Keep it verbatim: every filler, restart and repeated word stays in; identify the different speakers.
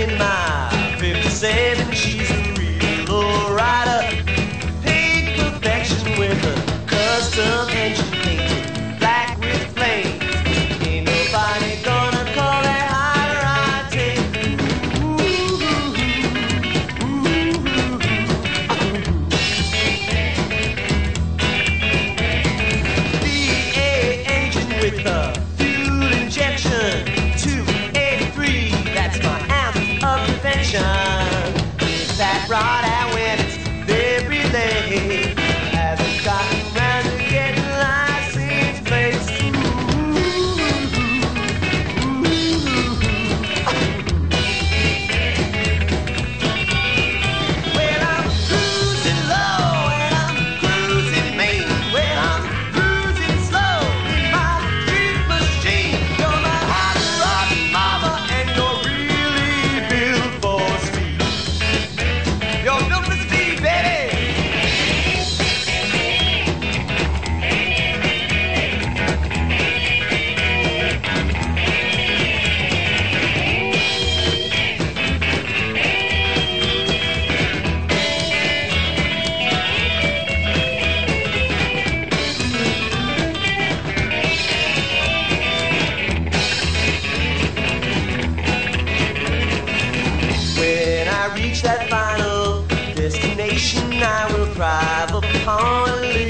Speaker 1: in my fifty-seven, she's a real lowrider. Pink perfection with a custom engine painted black with flames. Ain't nobody gonna call that higher, I take. Ooh, ooh, ooh, V eight engine with a fuel injection. two eighty-three, that's my amp of invention. It's that rod out when it's very late. Haven't gotten round to getting license plates. Well, I'm cruising low and I'm cruising main. Well, I'm cruising slow in my dream machine. You're my hot rod mama and you're really built for speed. You're built for speed, baby. When I reach that final destination, I will thrive upon a